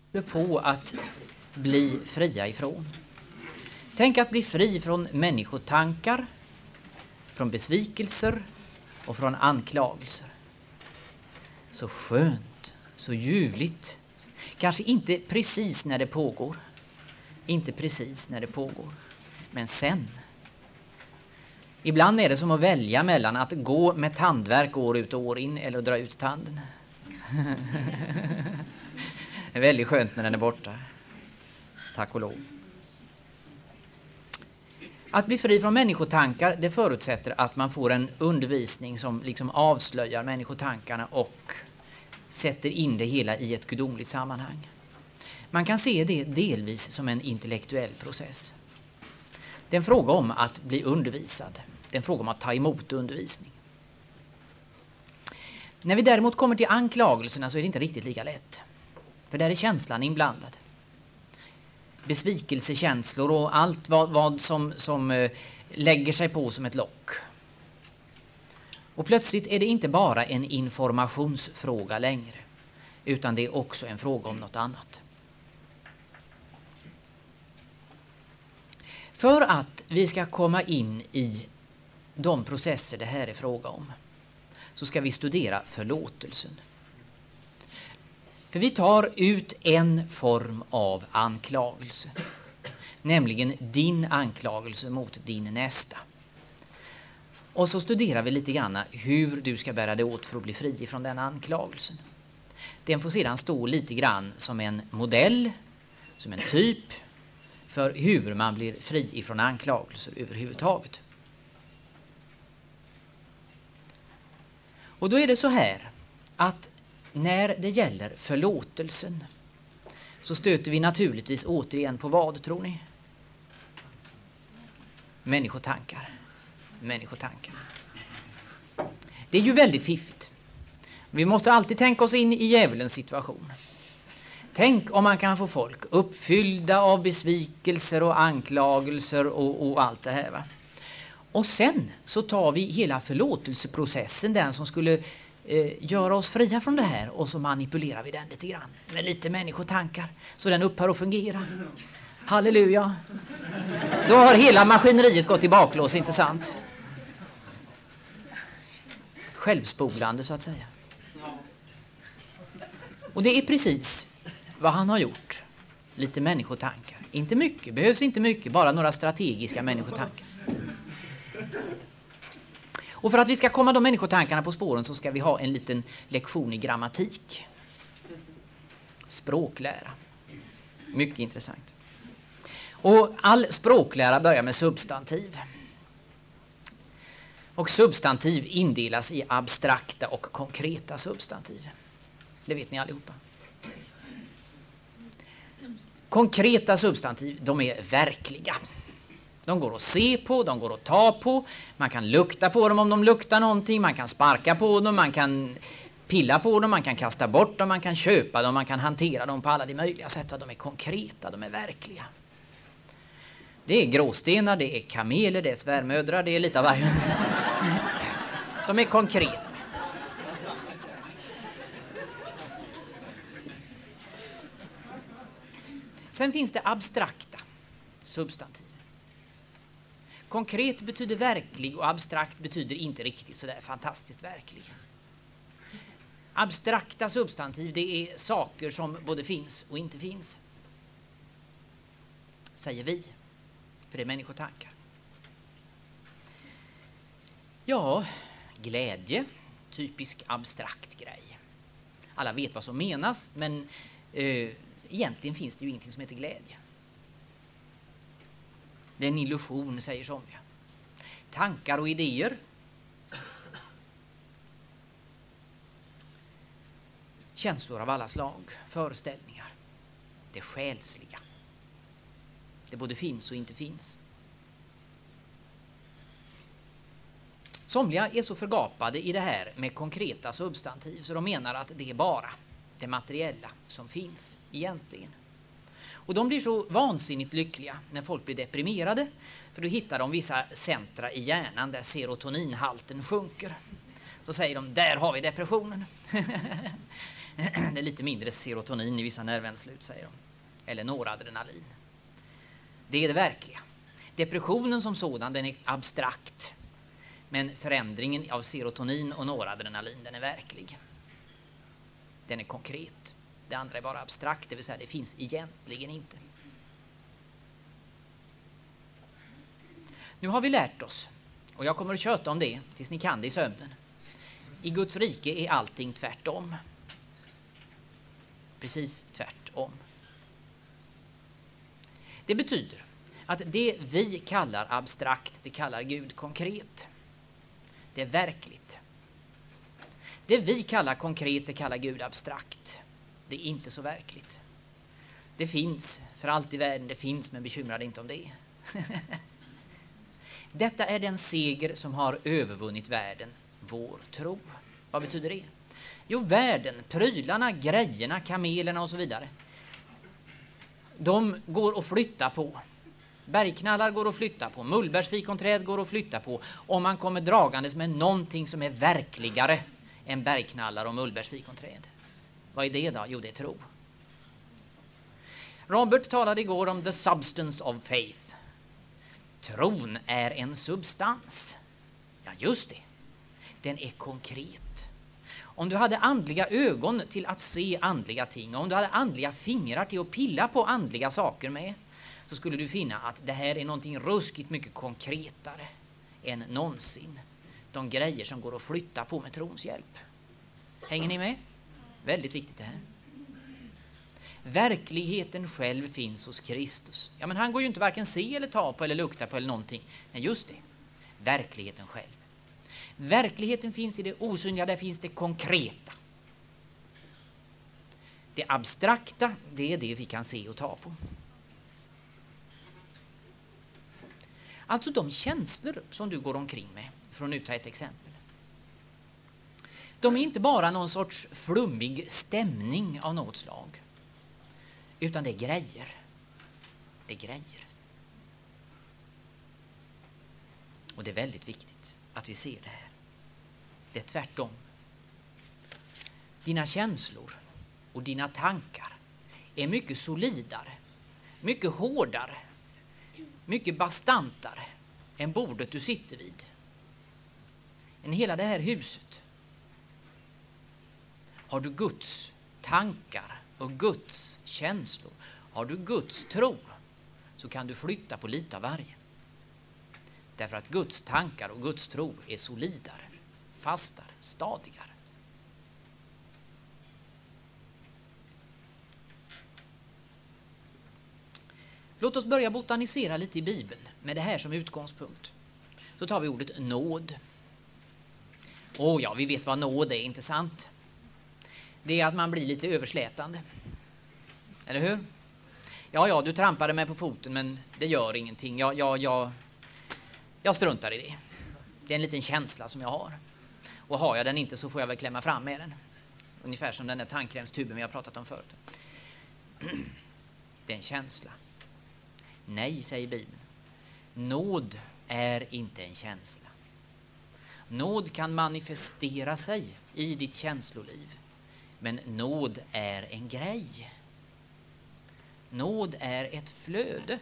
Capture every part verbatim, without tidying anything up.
på att bli fria ifrån. Tänk att bli fri från människotankar, från besvikelser och från anklagelser. Så skönt, så ljuvligt. Kanske inte precis när det pågår. Inte precis när det pågår. Men sen. Ibland är det som att välja mellan att gå med tandvärk år ut och år in eller att dra ut tanden. Det är väldigt skönt när den är borta. Tack och lov. Att bli fri från människotankar, det förutsätter att man får en undervisning som liksom avslöjar människotankarna och sätter in det hela i ett gudomligt sammanhang. Man kan se det delvis som en intellektuell process. Det är en fråga om att bli undervisad. Det är en fråga om att ta emot undervisning. När vi däremot kommer till anklagelserna så är det inte riktigt lika lätt. För där är känslan inblandad. Besvikelsekänslor och allt vad, vad som, som eh, lägger sig på som ett lock. Och plötsligt är det inte bara en informationsfråga längre. Utan det är också en fråga om något annat. För att vi ska komma in i de processer det här är fråga om så ska vi studera förlåtelsen. För vi tar ut en form av anklagelse, nämligen din anklagelse mot din nästa. Och så studerar vi lite grann hur du ska bära dig åt för att bli fri från den anklagelsen. Den får sedan stå lite grann som en modell, som en typ för hur man blir fri ifrån anklagelser överhuvudtaget. Och då är det så här att när det gäller förlåtelsen så stöter vi naturligtvis återigen på vad, tror ni? Människotankar. Människotankar. Det är ju väldigt fiffigt. Vi måste alltid tänka oss in i djävulens situation. Tänk om man kan få folk uppfyllda av besvikelser och anklagelser och, och allt det här, va? Och sen så tar vi hela förlåtelseprocessen, den som skulle eh, göra oss fria från det här, och så manipulerar vi den lite grann med lite människotankar så den upphör att fungera. Halleluja! Då har hela maskineriet gått i baklås, inte sant? Självspolande så att säga. Och det är precis vad han har gjort. Lite människotankar. Inte mycket, behövs inte mycket, bara några strategiska människotankar. Och för att vi ska komma de människotankarna på spåren så ska vi ha en liten lektion i grammatik. Språklära. Mycket intressant. Och all språklära börjar med substantiv. Och substantiv indelas i abstrakta och konkreta substantiv. Det vet ni allihopa. Konkreta substantiv, de är verkliga. De går att se på, de går att ta på. Man kan lukta på dem om de luktar någonting. Man kan sparka på dem, man kan pilla på dem, man kan kasta bort dem, man kan köpa dem, man kan hantera dem på alla de möjliga sätt. De är konkreta, de är verkliga. Det är gråstenar, det är kameler, det är svärmödrar, det är lite av varje. De är konkreta. Sen finns det abstrakta substantiv. Konkret betyder verklig och abstrakt betyder inte riktigt så där fantastiskt verklig. Abstrakta substantiv, det är saker som både finns och inte finns. Säger vi. För det är människotankar. Ja, glädje. Typisk abstrakt grej. Alla vet vad som menas, men eh, egentligen finns det ju ingenting som heter glädje. Det är en illusion, säger somliga. Tankar och idéer. Känslor av alla slag. Föreställningar. Det själsliga. Det både finns och inte finns. Somliga är så förgapade i det här med konkreta substantiv så de menar att det är bara det materiella som finns egentligen. Och de blir så vansinnigt lyckliga när folk blir deprimerade, för då hittar de vissa centra i hjärnan där serotoninhalten sjunker. Så säger de, där har vi depressionen. Det är lite mindre serotonin i vissa nervenslut, säger de. Eller noradrenalin. Det är det verkliga. Depressionen som sådan, den är abstrakt. Men förändringen av serotonin och noradrenalin, den är verklig. Den är konkret. Det andra är bara abstrakt, det vill säga det finns egentligen inte. Nu har vi lärt oss, och jag kommer att köta om det tills ni kan det i sömnen. I Guds rike är allting tvärtom. Precis tvärtom. Det betyder att det vi kallar abstrakt, det kallar Gud konkret. Det är verkligt. Det vi kallar konkret, det kallar Gud abstrakt. Det är inte så verkligt. Det finns för allt i världen, det finns, men bekymra dig inte om det. Detta är den seger som har övervunnit världen, vår tro. Vad betyder det? Jo, världen, prylarna, grejerna, kamelerna och så vidare. De går att flytta på. Bergknallar går att flytta på. Mullbärsfikonträd går att flytta på. Om man kommer dragandes med någonting som är verkligare än bergknallar och mullbärsfikonträd. Vad är det då? Jo, det är tro. Robert talade igår om the substance of faith. Tron är en substans. Ja, just det. Den är konkret. Om du hade andliga ögon till att se andliga ting, och om du hade andliga fingrar till att pilla på andliga saker med, så skulle du finna att det här är någonting ruskigt mycket konkretare än någonsin. De grejer som går att flytta på med trons hjälp. Hänger ni med? Väldigt viktigt det här. Verkligheten själv finns hos Kristus. Ja, men han går ju inte varken se eller ta på eller lukta på eller någonting. Nej, just det. Verkligheten själv. Verkligheten finns i det osynliga, där finns det konkreta. Det abstrakta, det är det vi kan se och ta på. Alltså de känslor som du går omkring med, för att nu ta ett exempel. De är inte bara någon sorts flummig stämning av något slag. Utan det är grejer. Det är grejer. Och det är väldigt viktigt att vi ser det här. Det är tvärtom. Dina känslor och dina tankar är mycket solidare, mycket hårdare, mycket bastantare än bordet du sitter vid. Än hela det här huset. Har du Guds tankar och Guds känslor, har du Guds tro, så kan du flytta på lite av varje. Därför att Guds tankar och Guds tro är solidare, fastare, stadigare. Låt oss börja botanisera lite i Bibeln med det här som utgångspunkt. Så tar vi ordet nåd. Åh ja, vi vet vad nåd är, inte sant? Det är att man blir lite överslätande. Eller hur? Ja, ja, du trampade mig på foten, men det gör ingenting. Jag, jag, jag, jag struntar i det. Det är en liten känsla som jag har. Och har jag den inte så får jag väl klämma fram med den. Ungefär som den där tandkrämstuben vi har pratat om förut. Det är en känsla. Nej, säger Bibeln. Nåd är inte en känsla. Nåd kan manifestera sig i ditt känsloliv. Men nåd är en grej. Nåd är ett flöde.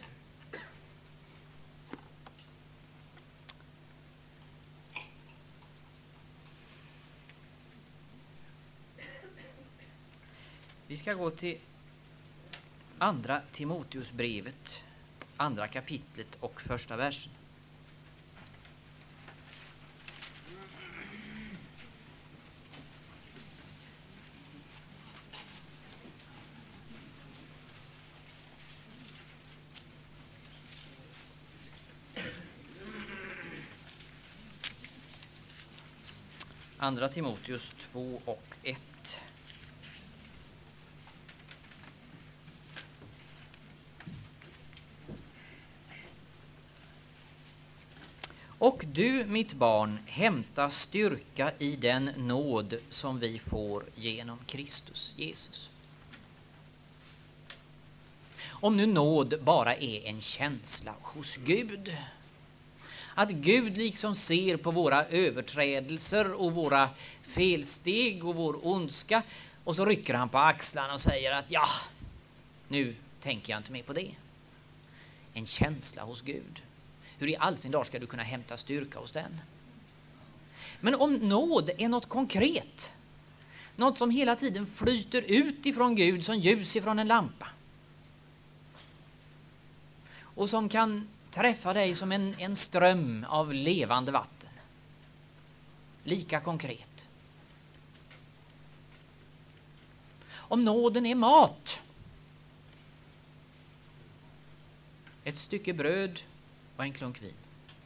Vi ska gå till andra Timoteusbrevet, andra kapitlet och första versen. Andra Timoteus två och ett. Och du, mitt barn, hämta styrka i den nåd som vi får genom Kristus Jesus. Om nu nåd bara är en känsla hos Gud, att Gud liksom ser på våra överträdelser och våra felsteg och vår ondska Och så rycker han på axlarna och säger att ja, nu tänker jag inte mer på det. En känsla hos Gud. Hur i all sin dag ska du kunna hämta styrka hos den? Men om nåd är något konkret, något som hela tiden flyter ut ifrån Gud som ljus ifrån en lampa, och som kan träffa dig som en, en ström av levande vatten, lika konkret. Om nåden är mat, ett stycke bröd och en klunk vin.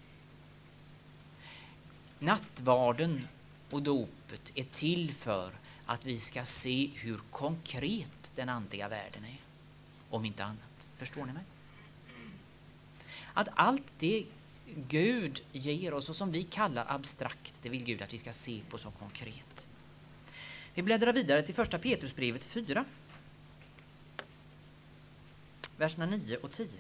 Nattvarden och dopet är till för att vi ska se hur konkret den andliga världen är, om inte annat. Förstår ni mig? Att allt det Gud ger oss och som vi kallar abstrakt, det vill Gud att vi ska se på så konkret. Vi bläddrar vidare till första Petrusbrevet fyra. Verserna nio och tio.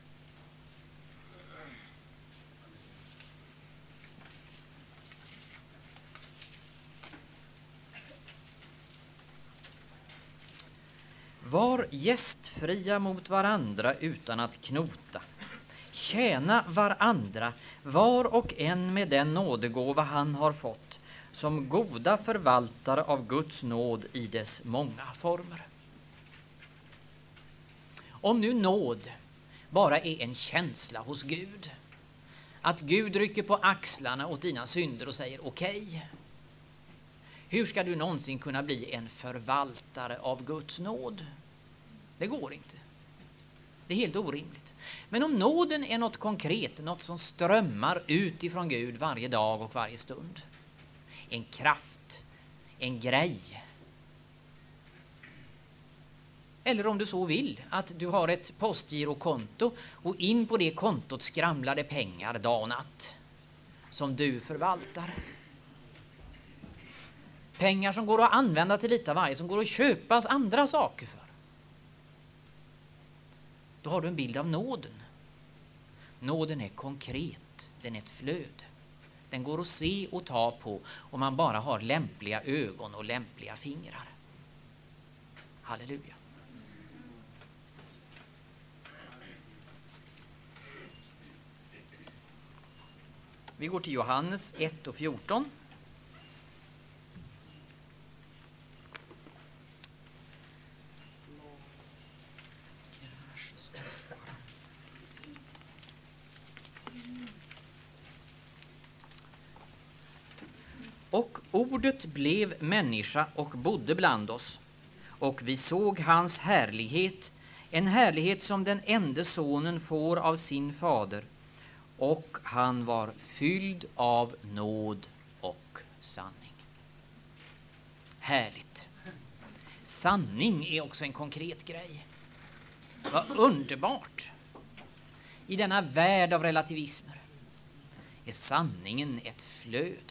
Var gästfria mot varandra utan att knota. Tjäna varandra, var och en med den nådegåva han har fått, som goda förvaltare av Guds nåd i dess många former. Om nu nåd bara är en känsla hos Gud, att Gud rycker på axlarna åt dina synder och säger okej, okay, hur ska du någonsin kunna bli en förvaltare av Guds nåd? Det går inte. Det är helt orimligt. Men om nåden är något konkret, något som strömmar ut ifrån Gud varje dag och varje stund, en kraft, en grej, eller om du så vill att du har ett postgirokonto och in på det kontot skramlar det pengar dag och natt som du förvaltar. Pengar som går att använda till lite av varje, som går att köpas andra saker för. Då har du en bild av nåden. Nåden är konkret, den är ett flöde. Den går att se och ta på om man bara har lämpliga ögon och lämpliga fingrar. Halleluja. Vi går till Johannes ett och fjorton. Och ordet blev människa och bodde bland oss, och vi såg hans härlighet, en härlighet som den enda sonen får av sin fader, och han var fylld av nåd och sanning. Härligt. Sanning är också en konkret grej. Vad underbart. I denna värld av relativismer är sanningen ett flöde.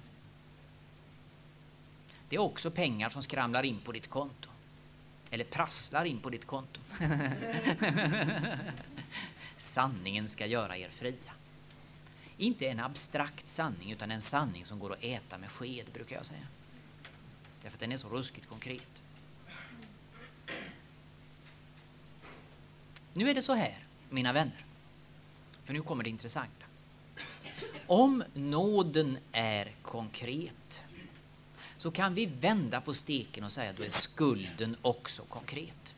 Det är också pengar som skramlar in på ditt konto. Eller prasslar in på ditt konto. Sanningen ska göra er fria. Inte en abstrakt sanning, utan en sanning som går att äta med sked, brukar jag säga. Därför att den är så ruskigt konkret. Nu är det så här, mina vänner. För nu kommer det intressanta. Om nåden är konkret, så kan vi vända på steken och säga att då är skulden också konkret.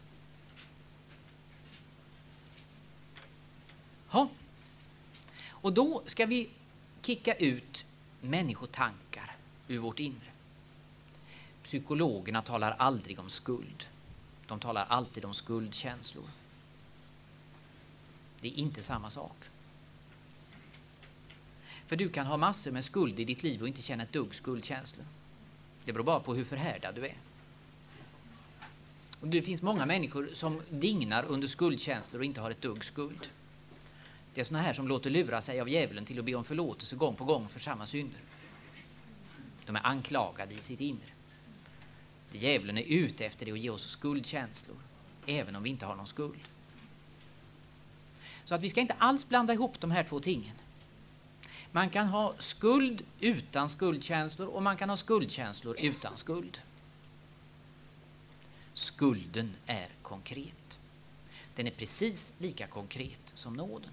Ja. Och då ska vi kicka ut människotankar ur vårt inre. Psykologerna talar aldrig om skuld. De talar alltid om skuldkänslor. Det är inte samma sak. För du kan ha massor med skuld i ditt liv och inte känna ett dugg skuldkänslor. Det beror bara på hur förhärdad du är. Och det finns många människor som dignar under skuldkänslor och inte har ett dugg skuld. Det är såna här som låter lura sig av djävulen till att be om förlåtelse gång på gång för samma synder. De är anklagade i sitt inre. Det djävulen är ute efter det att ge oss skuldkänslor, även om vi inte har någon skuld. Så att vi ska inte alls blanda ihop de här två tingen. Man kan ha skuld utan skuldkänslor och man kan ha skuldkänslor utan skuld. skulden är konkret. Den är precis lika konkret som nåden.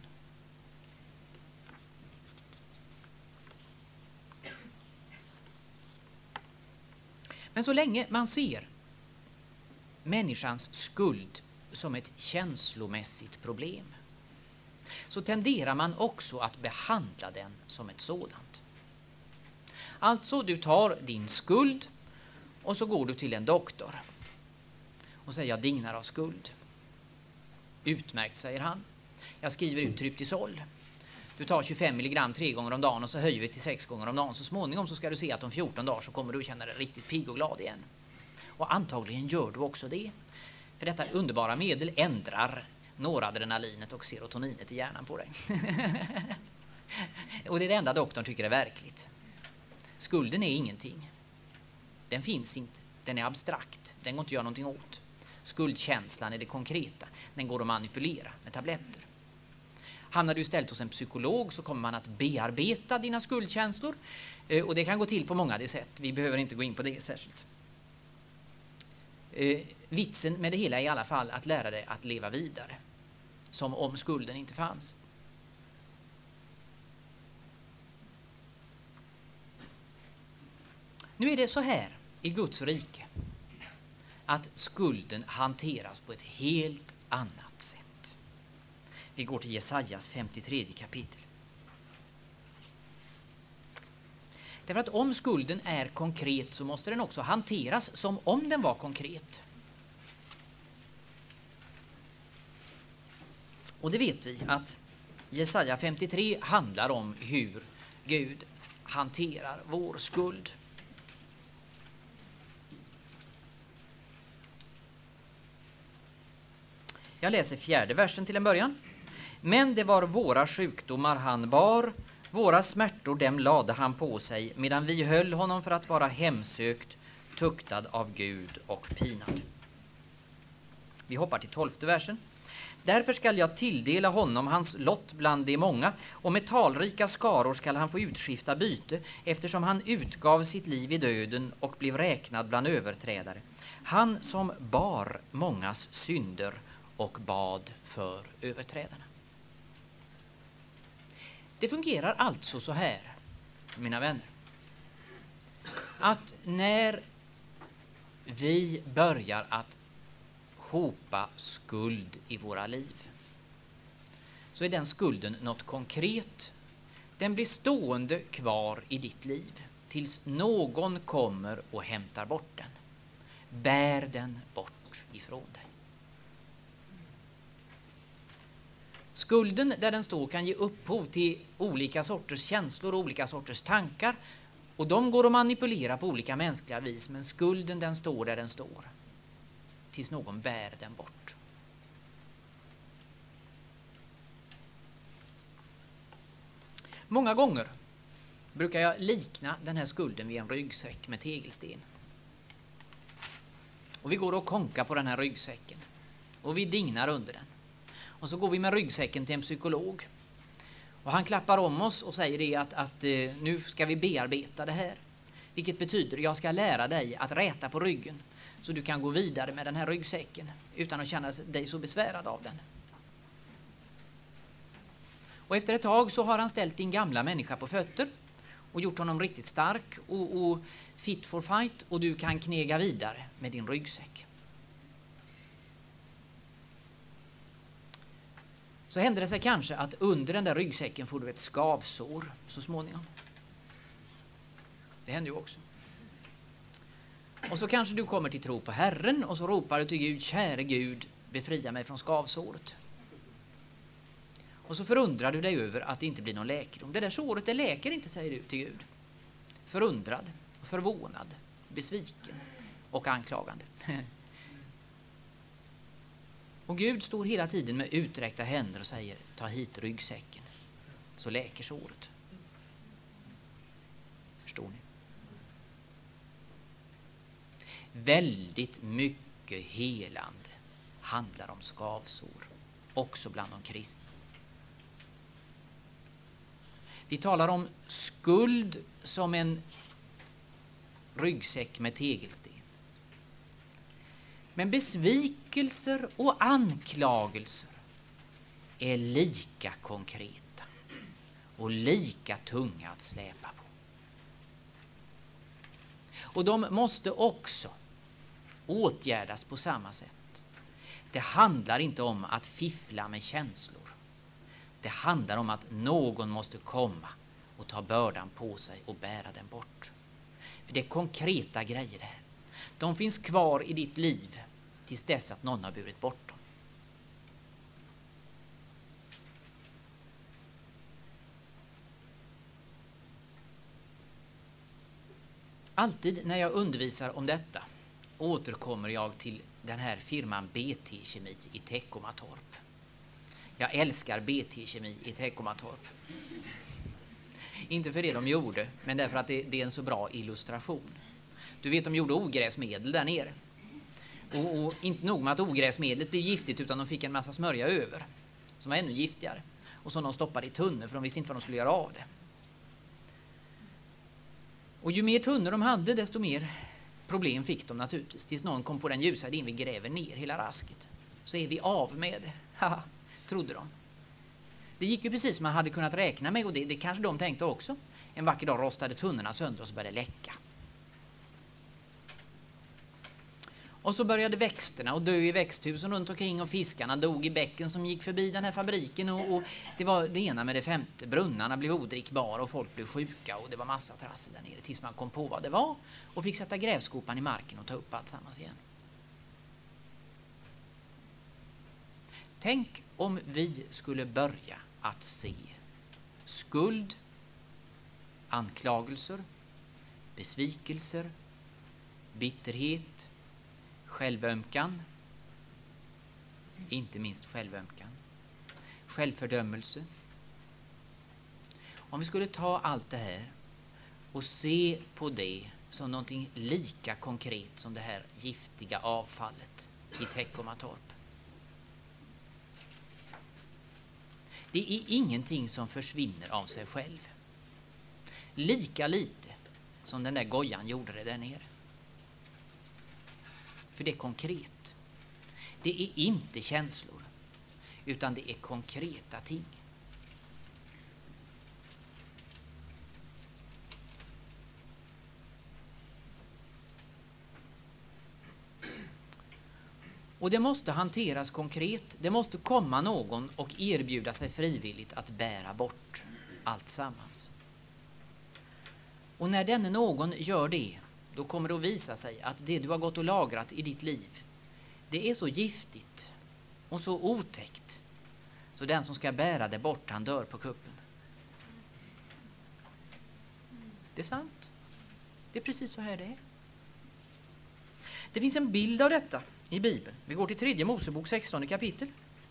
Men så länge man ser människans skuld som ett känslomässigt problem, så tenderar man också att behandla den som ett sådant. Alltså, du tar din skuld och så går du till en doktor och säger: jag dignar av skuld. Utmärkt, säger han. Jag skriver ut Tryptisol. Du tar tjugofem milligram tre gånger om dagen och så höjer vi till sex gånger om dagen. Så småningom så ska du se att om fjorton dagar så kommer du känna dig riktigt pigg och glad igen. Och antagligen gör du också det. För detta underbara medel ändrar noradrenalinet och serotoninet i hjärnan på dig. Och det är det enda doktorn tycker är verkligt. Skulden är ingenting. Den finns inte. Den är abstrakt. Den går inte att göra någonting åt. Skuldkänslan är det konkreta. Den går att manipulera med tabletter. Hamnar du istället hos en psykolog så kommer man att bearbeta dina skuldkänslor. Och det kan gå till på många sätt. Vi behöver inte gå in på det särskilt. Eh, vitsen med det hela är i alla fall att lära dig att leva vidare. Som om skulden inte fanns. Nu är det så här i Guds rike att skulden hanteras på ett helt annat sätt. Vi går till Jesajas femtiotredje kapitel. Därför att om skulden är konkret så måste den också hanteras som om den var konkret. Och det vet vi att Jesaja femtiotre handlar om hur Gud hanterar vår skuld. Jag läser fjärde versen till en början. Men det var våra sjukdomar han bar, våra smärtor dem lade han på sig, medan vi höll honom för att vara hemsökt, tuktad av Gud och pinad. Vi hoppar till tolfte versen. Därför skall jag tilldela honom hans lott bland de många, och med talrika skaror skall han få utskifta byte, eftersom han utgav sitt liv i döden och blev räknad bland överträdare. Han som bar mångas synder och bad för överträdarna. Det fungerar alltså så här, mina vänner, att när vi börjar att hopa skuld i våra liv så är den skulden något konkret. Den blir stående kvar i ditt liv tills någon kommer och hämtar bort den. Bär den bort ifrån dig. Skulden där den står kan ge upphov till olika sorters känslor och olika sorters tankar. Och de går att manipulera på olika mänskliga vis. Men skulden den står där den står. Tills någon bär den bort. Många gånger brukar jag likna den här skulden vid en ryggsäck med tegelsten. Och vi går och konkar på den här ryggsäcken. Och vi dignar under den. Och så går vi med ryggsäcken till en psykolog. Och han klappar om oss och säger det att, att nu ska vi bearbeta det här. Vilket betyder att jag ska lära dig att räta på ryggen. Så du kan gå vidare med den här ryggsäcken utan att känna dig så besvärad av den. Och efter ett tag så har han ställt din gamla människa på fötter. Och gjort honom riktigt stark och, och fit for fight. Och du kan knega vidare med din ryggsäck. Så händer det sig kanske att under den där ryggsäcken får du ett skavsår så småningom. Det händer ju också. Och så kanske du kommer till tro på Herren och så ropar du till Gud: käre Gud, befria mig från skavsåret. Och så förundrar du dig över att det inte blir någon läkedom. Det där såret, det läker inte, säger du till Gud. Förundrad, förvånad, besviken och anklagande. Och Gud står hela tiden med uträckta händer och säger: ta hit ryggsäcken, så läker såret. Förstår ni? Väldigt mycket helande handlar om skavsår, också bland de kristna. Vi talar om skuld som en ryggsäck med tegelsten. Men besvikelser och anklagelser är lika konkreta och lika tunga att släpa på. Och de måste också åtgärdas på samma sätt. Det handlar inte om att fiffla med känslor. Det handlar om att någon måste komma och ta bördan på sig och bära den bort. För det är konkreta grejer det här. De finns kvar i ditt liv tills dess att någon har burit bort dem. Alltid när jag undervisar om detta återkommer jag till den här firman B T Kemi i Teckomatorp. Jag älskar B T Kemi i Teckomatorp. Inte för det de gjorde, men därför att det, det är en så bra illustration. Du vet, de gjorde ogräsmedel där nere. Och, och inte nog med att ogräsmedlet blev giftigt, utan de fick en massa smörja över som var ännu giftigare. Och som de stoppade i tunnor, för de visste inte vad de skulle göra av det. Och ju mer tunnor de hade, desto mer problem fick de naturligtvis. Tills någon kom på den ljusa idén: vi gräver ner hela rasket. Så är vi av med det. Haha, trodde de. Det gick ju precis som man hade kunnat räkna med, och det, det kanske de tänkte också. En vacker dag rostade tunnorna sönder och så började det läcka. Och så började växterna och dö i växthusen runt omkring, och fiskarna dog i bäcken som gick förbi den här fabriken. Och, och det var det ena med det femte. Brunnarna blev odrickbara och folk blev sjuka, och det var massa trassel där nere tills man kom på vad det var och fick sätta grävskopan i marken och ta upp allt sammans igen. Tänk om vi skulle börja att se skuld, anklagelser, besvikelser, bitterhet, självömkan, inte minst självömkan, självfördömelse. Om vi skulle ta allt det här och se på det som någonting lika konkret som det här giftiga avfallet i Teckomatorp. Det är ingenting som försvinner av sig själv. Lika lite som den där gojan gjorde det där nere. För det är konkret. Det är inte känslor, utan det är konkreta ting. Och det måste hanteras konkret. Det måste komma någon och erbjuda sig frivilligt att bära bort allt sammans. Och när denne någon gör det, då kommer det att visa sig att det du har gått och lagrat i ditt liv, det är så giftigt och så otäckt, så den som ska bära det bort, han dör på kuppen. Det är sant. Det är precis så här det är. Det finns en bild av detta i Bibeln. Vi går till tredje Mosebok sextonde kapitel.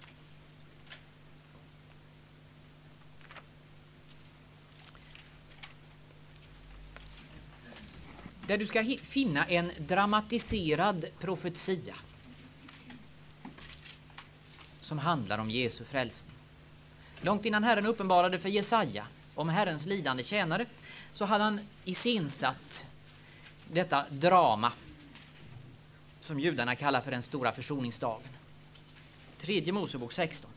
Där du ska finna en dramatiserad profetia som handlar om Jesu frälsning. Långt innan Herren uppenbarade för Jesaja om Herrens lidande tjänare, så hade han iscensatt detta drama som judarna kallar för den stora försoningsdagen. Tredje Mosebok sexton.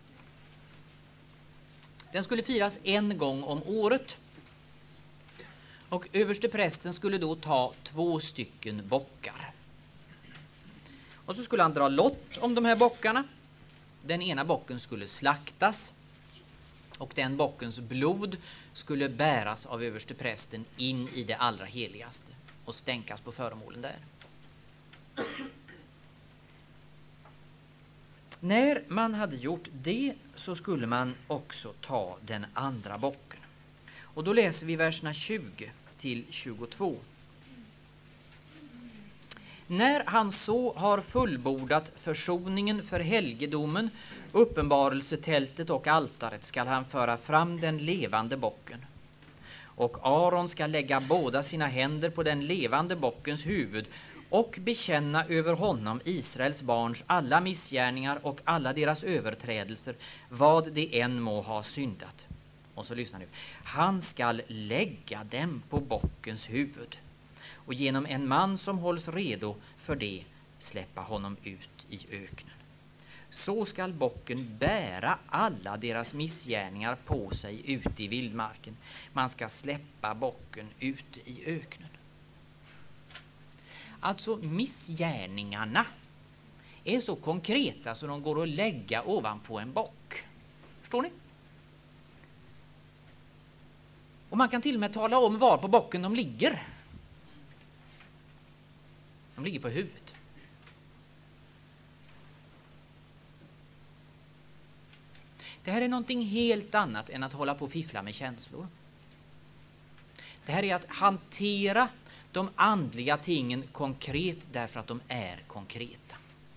Den skulle firas en gång om året. Och överste prästen skulle då ta två stycken bockar. Och så skulle han dra lott om de här bockarna. Den ena bocken skulle slaktas. Och den bockens blod skulle bäras av överste prästen in i det allra heligaste och stänkas på föremålen där. När man hade gjort det, så skulle man också ta den andra bocken. Och då läser vi verserna tjugo till tjugotvå. När han så har fullbordat försoningen för helgedomen, uppenbarelsetältet och altaret, skall han föra fram den levande bocken. Och Aron ska lägga båda sina händer på den levande bockens huvud och bekänna över honom Israels barns alla missgärningar och alla deras överträdelser, vad de än må ha syndat. Och så lyssna nu. Han skall lägga dem på bockens huvud, och genom en man som hålls redo för det släppa honom ut i öknen. Så skall bocken bära alla deras missgärningar på sig ute i vildmarken. Man ska släppa bocken ute i öknen. Alltså missgärningarna är så konkreta så de går att lägga ovanpå en bock. Förstår ni? Och man kan till och med tala om var på bocken de ligger. De ligger på huvudet. Det här är någonting helt annat än att hålla på och fiffla med känslor. Det här är att hantera de andliga tingen konkret därför att de är konkreta.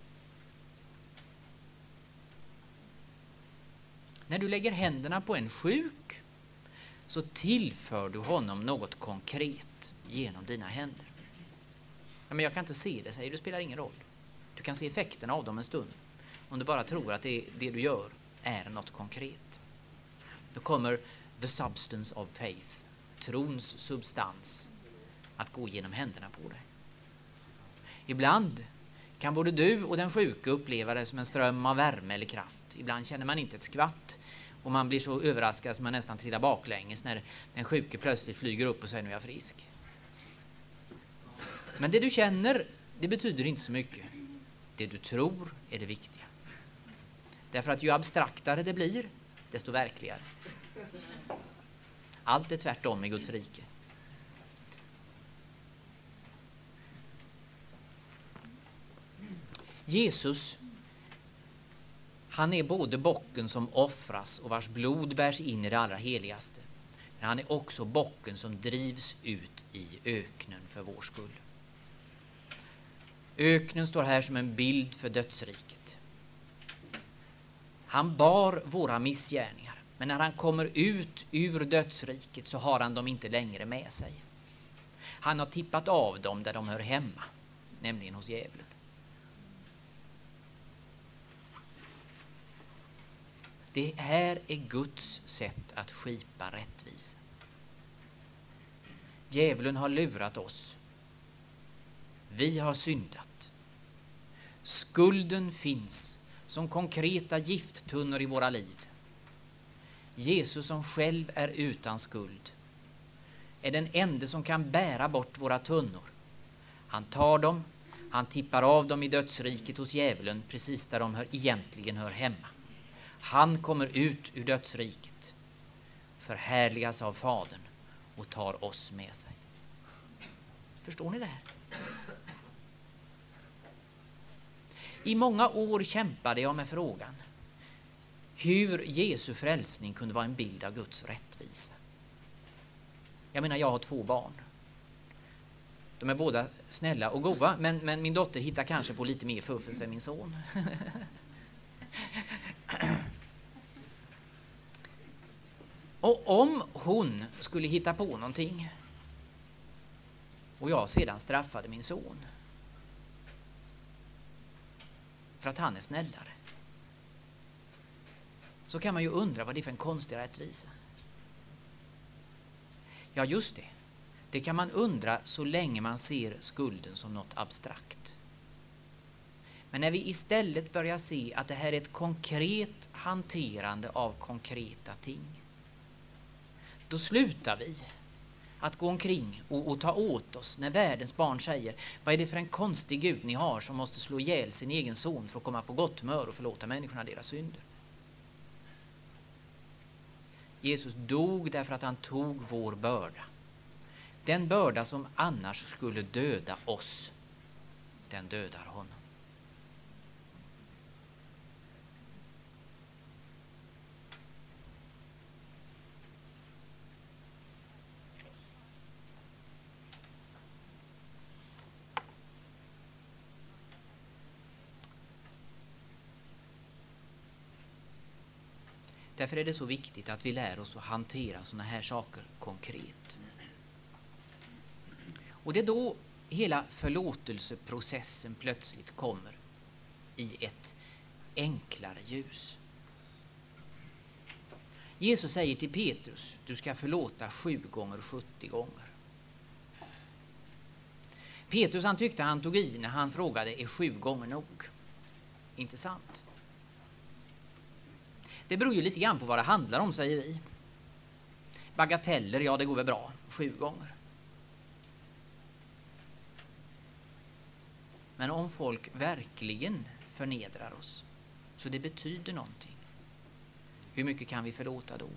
När du lägger händerna på en sjuk så tillför du honom något konkret genom dina händer. Ja, men jag kan inte se det, säger du, spelar ingen roll. Du kan se effekterna av dem en stund. Om du bara tror att det, det du gör är något konkret. Då kommer the substance of faith, trons substans, att gå genom händerna på dig. Ibland kan både du och den sjuke uppleva det som en ström av värme eller kraft. Ibland känner man inte ett skvatt och man blir så överraskad som man nästan trillar baklänges när den sjuke plötsligt flyger upp och säger nu är jag frisk. Men det du känner, det betyder inte så mycket. Det du tror är det viktiga. Därför att ju abstraktare det blir, desto verkligare. Allt är tvärtom i Guds rike. Jesus, han är både bocken som offras och vars blod bärs in i det allra heligaste. Men han är också bocken som drivs ut i öknen för vår skull. Öknen står här som en bild för dödsriket. Han bar våra missgärningar, men när han kommer ut ur dödsriket så har han dem inte längre med sig. Han har tippat av dem där de hör hemma, nämligen hos djävulen. Det här är Guds sätt att skipa rättvisa. Djävulen har lurat oss. Vi har syndat. Skulden finns som konkreta gifttunnor i våra liv. Jesus som själv är utan skuld är den enda som kan bära bort våra tunnor. Han tar dem, han tippar av dem i dödsriket hos djävulen precis där de hör, egentligen hör hemma. Han kommer ut ur dödsriket, förhärligas av Fadern och tar oss med sig. Förstår ni det här? I många år kämpade jag med frågan hur Jesu frälsning kunde vara en bild av Guds rättvisa. Jag menar, jag har två barn. De är båda snälla och goda, men, men min dotter hittar kanske på lite mer fuffens än min son. Och om hon skulle hitta på någonting och jag sedan straffade min son för att han är snällare, så kan man ju undra vad det är för en konstig rättvisa. Ja, just det. Det kan man undra så länge man ser skulden som något abstrakt. Men när vi istället börjar se att det här är ett konkret hanterande av konkreta ting, då slutar vi att gå omkring och, och ta åt oss när världens barn säger: vad är det för en konstig Gud ni har som måste slå ihjäl sin egen son för att komma på gott humör och förlåta människorna deras synder. Jesus dog därför att han tog vår börda. Den börda som annars skulle döda oss, den dödar honom. Därför är det så viktigt att vi lär oss att hantera såna här saker konkret. Och det är då hela förlåtelseprocessen plötsligt kommer i ett enklare ljus. Jesus säger till Petrus: du ska förlåta sju gånger sjuttio gånger. Petrus han tyckte han tog i när han frågade, är sju gånger nog? Inte sant? Det beror ju lite grann på vad det handlar om, säger vi. Bagateller, ja det går väl bra. Sju gånger. Men om folk verkligen förnedrar oss, så det betyder någonting, hur mycket kan vi förlåta då?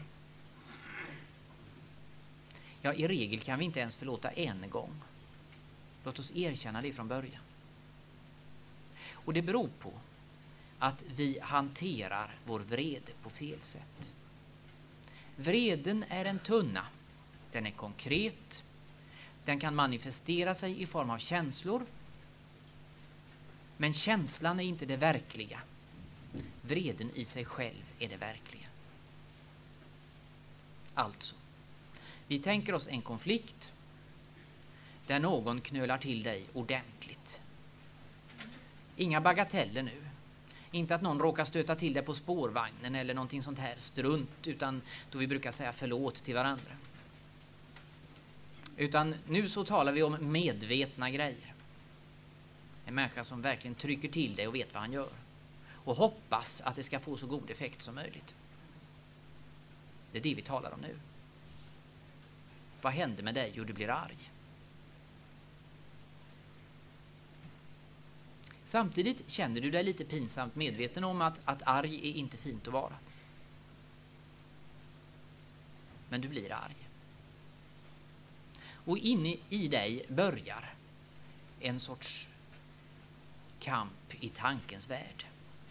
Ja, i regel kan vi inte ens förlåta en gång. Låt oss erkänna det från början. Och det beror på att vi hanterar vår vrede på fel sätt. Vreden är en tunna. Den är konkret. Den kan manifestera sig i form av känslor. Men känslan är inte det verkliga. Vreden i sig själv är det verkliga. Alltså, vi tänker oss en konflikt där någon knölar till dig ordentligt. Inga bagateller nu. Inte att någon råkar stöta till dig på spårvagnen eller någonting sånt här strunt, utan då vi brukar säga förlåt till varandra. Utan nu så talar vi om medvetna grejer. En människa som verkligen trycker till dig och vet vad han gör. Och hoppas att det ska få så god effekt som möjligt. Det är det vi talar om nu. Vad händer med dig? Jo, du blir arg. Samtidigt känner du dig lite pinsamt medveten om att, att arg är inte fint att vara. Men du blir arg. Och inne i dig börjar en sorts kamp i tankens värld.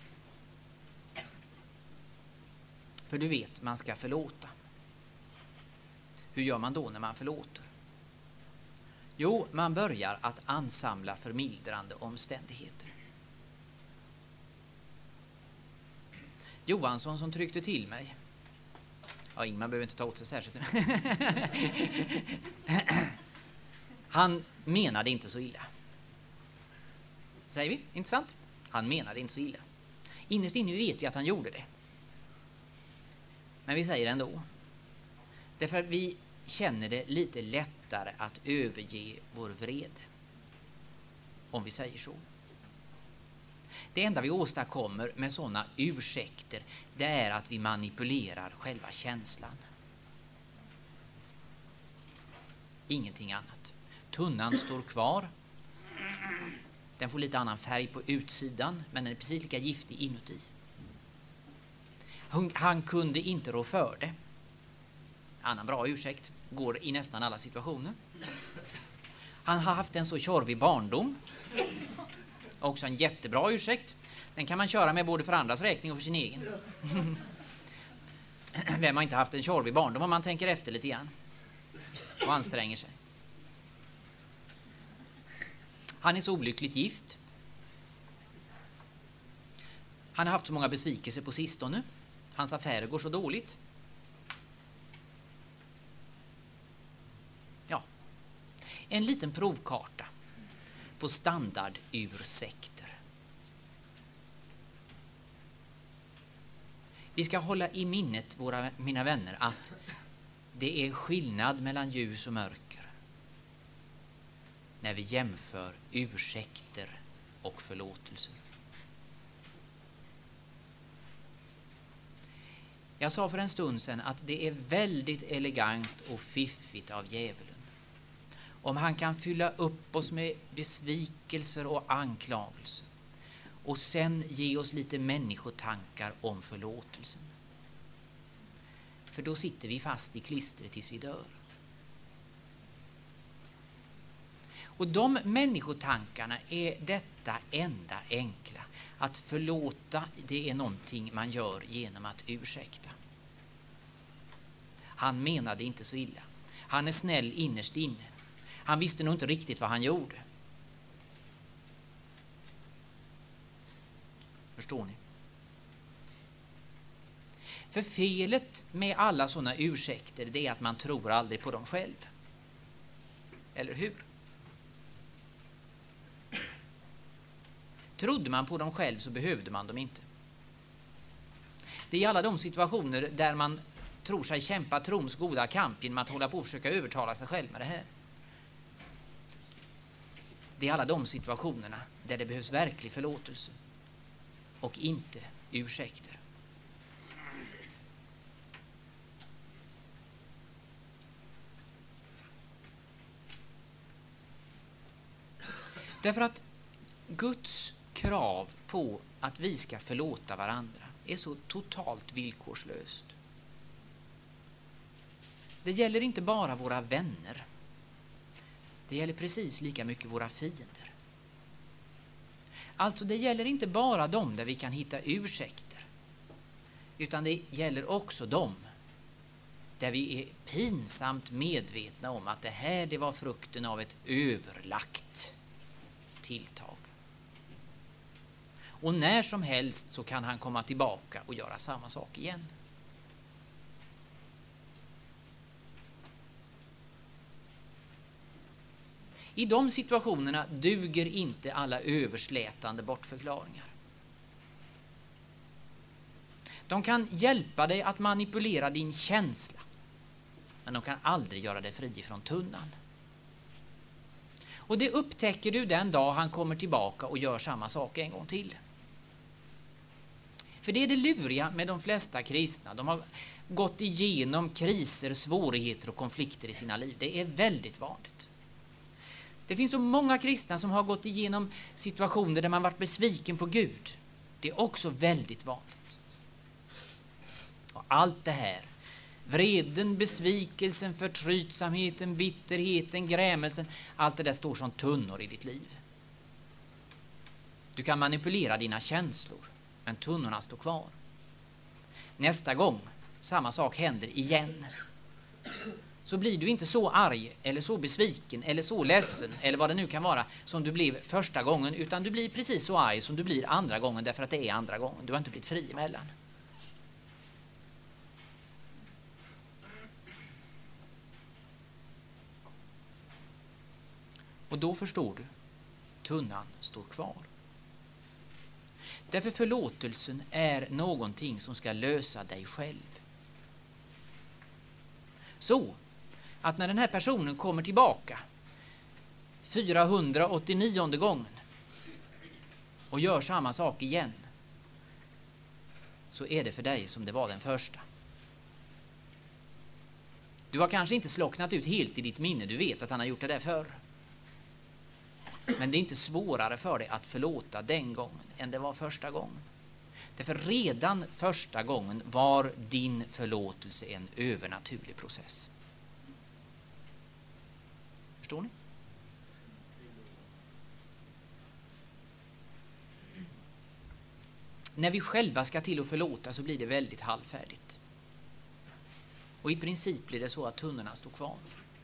För du vet, man ska förlåta. Hur gör man då när man förlåter? Jo, man börjar att ansamla förmildrande omständigheter. Johansson som tryckte till mig. Ja, Ingmar behöver inte ta åt sig särskilt nu. Han menade inte så illa. Säger vi? Inte sant? Han menade inte så illa. Innerst inne vet jag att han gjorde det. Men vi säger ändå. Därför att vi känner det lite lättare att överge vår vrede. Om vi säger så. Det enda vi åstadkommer med sådana ursäkter, det är att vi manipulerar själva känslan. Ingenting annat. Tunnan står kvar. Den får lite annan färg på utsidan, men den är precis lika giftig inuti. Han, han kunde inte rå för det. Annan bra ursäkt. Går i nästan alla situationer. Han har haft en så tjorvig barndom. Också en jättebra ursäkt. Den kan man köra med både för andras räkning och för sin egen. Vem har inte haft en tjorvig barndom om man tänker efter lite grann? Och anstränger sig. Han är så olyckligt gift. Han har haft så många besvikelser på sistone. Hans affärer går så dåligt. Ja. En liten provkarta på standardursäkter. Vi ska hålla i minnet, våra, mina vänner, att det är skillnad mellan ljus och mörker när vi jämför ursäkter och förlåtelser. Jag sa för en stund sedan att det är väldigt elegant och fiffigt av djävulen om han kan fylla upp oss med besvikelser och anklagelser och sen ge oss lite människotankar om förlåtelsen. För då sitter vi fast i klistret tills vi dör. Och de människotankarna är detta enda enkla. Att förlåta, det är någonting man gör genom att ursäkta. Han menade inte så illa. Han är snäll innerst inne. Han visste nog inte riktigt vad han gjorde. Förstår ni? För felet med alla sådana ursäkter, det är att man tror aldrig på dem själv. Eller hur? Trodde man på dem själv så behövde man dem inte. Det är i alla de situationer där man tror sig kämpa trons goda kamp genom att hålla på och försöka övertala sig själv med det här. det är alla de situationerna där det behövs verklig förlåtelse och inte ursäkter. Därför att Guds krav på att vi ska förlåta varandra är så totalt villkorslöst. Det gäller inte bara våra vänner. Det gäller precis lika mycket våra fiender. Alltså det gäller inte bara dem där vi kan hitta ursäkter. Utan det gäller också dem där vi är pinsamt medvetna om att det här det var frukten av ett överlagt tilltag. Och när som helst så kan han komma tillbaka och göra samma sak igen. I de situationerna duger inte alla överslätande bortförklaringar. De kan hjälpa dig att manipulera din känsla, men de kan aldrig göra dig fri från tunnan. Och det upptäcker du den dag han kommer tillbaka och gör samma sak en gång till. För det är det luriga med de flesta kristna. De har gått igenom kriser, svårigheter och konflikter i sina liv. Det är väldigt vanligt. Det finns så många kristna som har gått igenom situationer där man varit besviken på Gud. Det är också väldigt vanligt. Och allt det här, vreden, besvikelsen, förtrytsamheten, bitterheten, grämelsen, allt det där står som tunnor i ditt liv. Du kan manipulera dina känslor, men tunnorna står kvar. Nästa gång samma sak händer igen, så blir du inte så arg eller så besviken eller så ledsen eller vad det nu kan vara som du blev första gången, utan du blir precis så arg som du blir andra gången, därför att det är andra gången. Du har inte blivit fri emellan. Och då förstår du, tunnan står kvar. Därför förlåtelsen är någonting som ska lösa dig själv. Så att när den här personen kommer tillbaka fyrahundraåttionionde gången och gör samma sak igen, så är det för dig som det var den första. Du har kanske inte slocknat ut helt i ditt minne, du vet att han har gjort det där förr. Men det är inte svårare för dig att förlåta den gången än det var första gången. Därför redan första gången var din förlåtelse en övernaturlig process. Förstår ni? När vi själva ska till att förlåta så blir det väldigt halvfärdigt. Och i princip blir det så att tunnorna står kvar.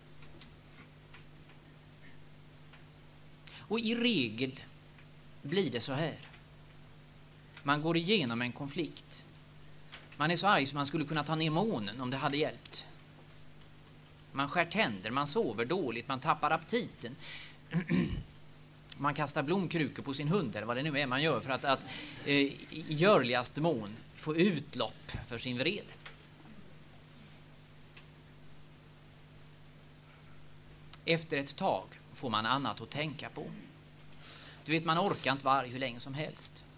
Och i regel blir det så här. Man går igenom en konflikt. Man är så arg som man skulle kunna ta ner månen om det hade hjälpt. Man skär tänder, man sover dåligt, man tappar aptiten. Man kastar blomkrukor på sin hund eller vad det nu är man gör för att, att eh, i görligaste mån få utlopp för sin vrede. Efter ett tag får man annat att tänka på. Du vet, man orkar inte vara arg hur länge som helst.